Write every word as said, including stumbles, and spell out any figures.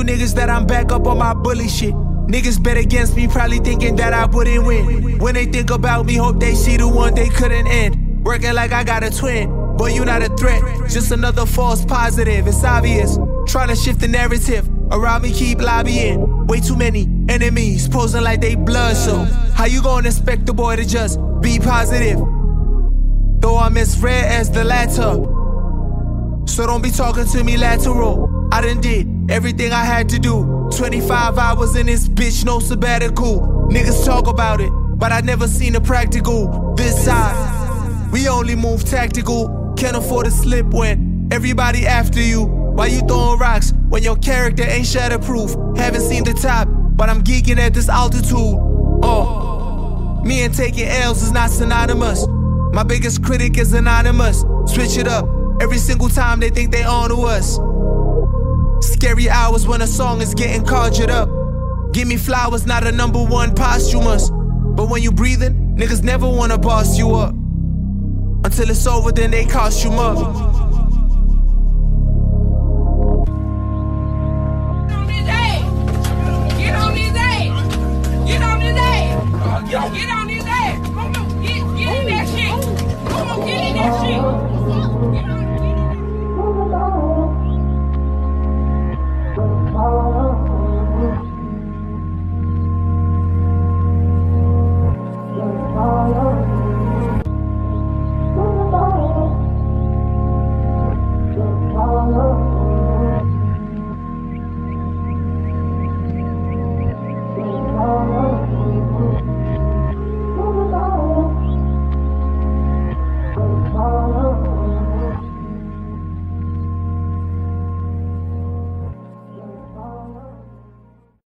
niggas that I'm back up on my bully shit. Niggas bet against me, probably thinking that I wouldn't win. When they think about me, hope they see the one they couldn't end. Working like I got a twin, boy, you not a threat. Just another false positive, it's obvious. Trying to shift the narrative, around me keep lobbying. Way too many enemies, posing like they blood, so how you gonna expect the boy to just be positive? Though I'm as rare as the latter, so don't be talking to me lateral. I done did everything I had to do. twenty-five hours in this bitch, no sabbatical. Niggas talk about it, but I never seen a practical. This side, we only move tactical. Can't afford to slip when everybody after you. Why you throwing rocks when your character ain't shatterproof? Haven't seen the top, but I'm geeking at this altitude. Oh, me and taking L's is not synonymous. My biggest critic is anonymous. Switch it up every single time they think they on to us. Scary hours when a song is getting conjured up. Give me flowers, not a number one posthumous. But when you breathing, niggas never wanna boss you up. Until it's over, then they costume up. Get